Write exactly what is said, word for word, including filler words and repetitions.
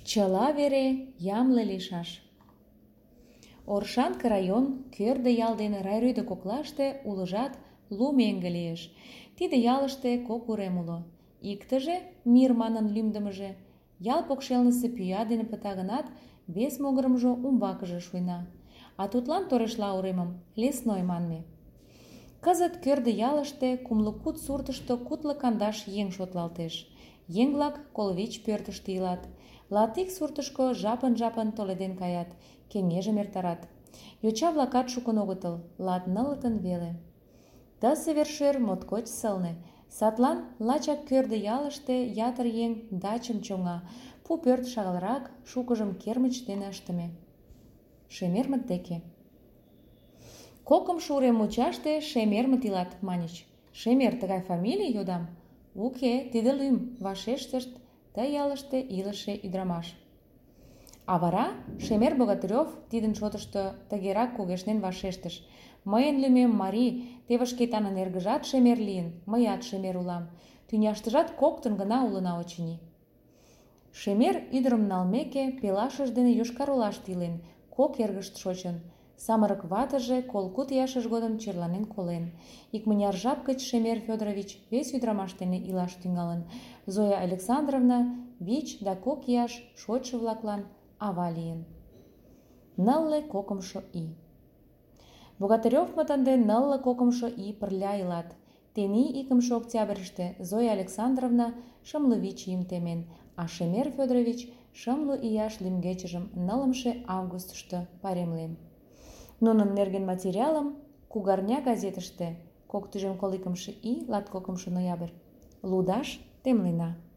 Чыла вере ямле лийшаш. Оршанка район Кӧрдӧ ял ден Райрӱдӧ коклаште улыжат лу меҥге лиеш. Тиде ялыште кок урем уло. Иктыже, Мир манын лӱмдымыжӧ, ял покшелнысе пӱя дене пыта гынат, вес могырымжо умбакыже шуйна. А тудлан торешла уремым Лесной манме. Кызыт Кӧрдӧ ялыште кумло куд суртышто кудло кандаш еҥ шотлалтеш. Еҥ-влак коло вич пӧртыштӧ илат. Латик суртышко жапын-жапын толеден каят, кеҥежым эртарат. Йоча-влакат шукын огытыл, латнылытын веле. Тысе вер-шӧр моткоч сылне. Садлан лачак Кӧрдӧ ялыште ятыр еҥ дачым чоҥа, пу пӧрт шагалрак, шукыжым кермыч дене ыштыме. Шемермыт деке. Кокымшо урем мучаште Шемермыт илат, маньыч. Шемер тыгай фамилий, йодам? Уке, тиде лӱм, вашештышт ты ялыште илыше ӱдырамаш. А вара Шемер Богатырев тидын шотышто тыгерак кугешнен вашештыш: «Мыйын лӱмем Мари, теве Шкетанын эргыжат Шемер лийын, мыят Шемер улам. Тӱняштыжат коктын гына улына, очыни». Шемер ӱдырым налмеке, пелашыж дене Йошкар-Олаште илен, кок эргышт шочын. Самырык ватыже колкуд ияшыж годым черланен колен. Икмыняр жап гыч Шемер Фёдорович вес ӱдырамаш дене илаш тӱҥалын. Зоя Александровна вич да кок ияш шочшо-влаклан ава лийын. Нылле кокымшо ий. Богатыревмыт ынде нылле кокымшо ий пырля илат. Тений икымше октябрьыште Зоя Александровна шымлу вич ийым темен, а Шемер Фёдорович шымлу ияш лӱмгечыжым нылымше августышто пайремлен. Нунын нерген материалым «Кугарня» газетыште кок тӱжем коло икымше ий, латкокымшо ноябрь, лудаш темлена.